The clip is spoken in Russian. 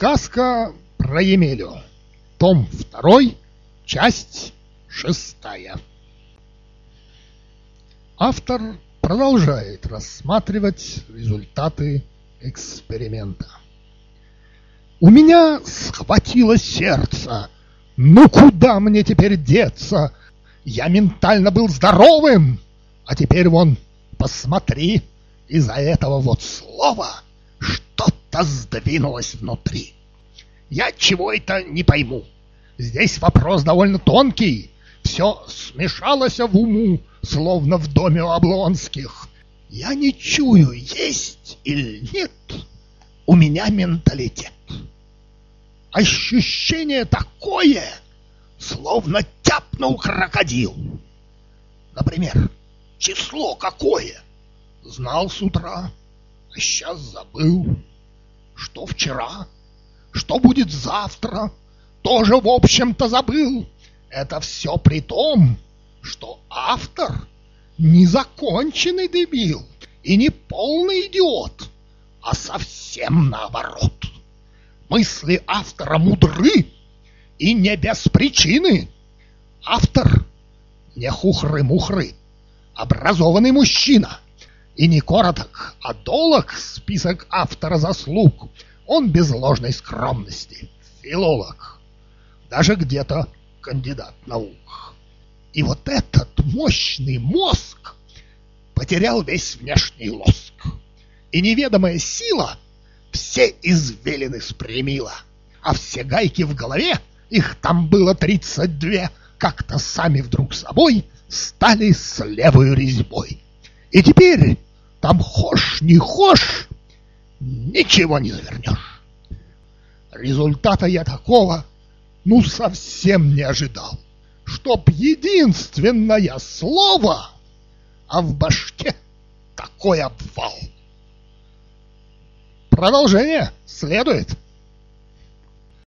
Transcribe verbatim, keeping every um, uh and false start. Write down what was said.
Сказка про Емелю. Том второй, часть шестая. Автор продолжает рассматривать результаты эксперимента. У меня схватило сердце. Ну куда мне теперь деться? Я ментально был здоровым, а теперь вон, посмотри, из-за этого вот слова что-то сдвинулось внутри. Я чего это не пойму. Здесь вопрос довольно тонкий. Все смешалось в уму, словно в доме у Облонских. Я не чую, есть или нет у меня менталитет. Ощущение такое, словно тяпнул крокодил. Например, число какое? Знал с утра, а сейчас забыл. Что вчера, что будет завтра, тоже, в общем-то, забыл. Это все при том, что автор не законченный дебил и не полный идиот, а совсем наоборот. Мысли автора мудры и не без причины. Автор не хухры-мухры, образованный мужчина. И не короток, а долог список автора заслуг. Он без ложной скромности филолог, даже где-то кандидат наук. И вот этот мощный мозг потерял весь внешний лоск, и неведомая сила все извилины спрямила, а все гайки в голове, их там было тридцать две, как-то сами вдруг собой стали с левой резьбой. И теперь там хошь не хошь, ничего не завернешь. Результата я такого ну совсем не ожидал, чтоб единственное слово, а в башке такой обвал. Продолжение следует.